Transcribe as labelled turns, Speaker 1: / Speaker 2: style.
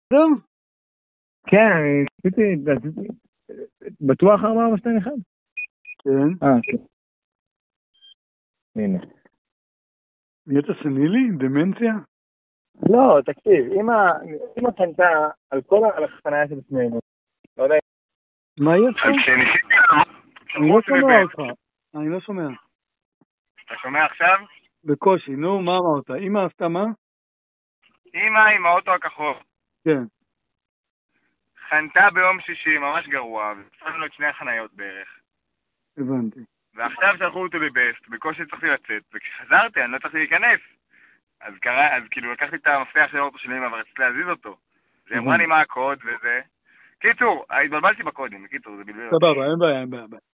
Speaker 1: זהו?
Speaker 2: כן, רציתי, בטוח 421?
Speaker 1: כן.
Speaker 2: כן. הנה.
Speaker 1: נהיית סנילי? דמנציה?
Speaker 2: לא, תקשיב, אמא קנתה על כל החניה של עצמנו, לא יודע.
Speaker 1: מה היא עשתה? אני לא שומע אותך. אני לא שומע.
Speaker 3: אתה שומע עכשיו?
Speaker 1: בקושי, נו, מה אמרת? אמא עשתה מה?
Speaker 3: אמא עם האוטו הכחול.
Speaker 1: כן.
Speaker 3: חנתה ביום שישי, ממש גרוע, ושמנו את שני החניות בערך.
Speaker 1: הבנתי.
Speaker 3: ועכשיו שלחו אותי בבסט, בקושי צריכתי לצאת, וכשחזרתי אני לא צריכתי להיכנס. אז כאילו לקחתי את המפתח של האוטו של אמא ורציתי להזיז אותו. אז היא אמרה לי מה הקוד וזה. קיצור, התבלבלתי בקודים, קיצור, זה בלבל אותי.
Speaker 1: סבבה, אין בעיה.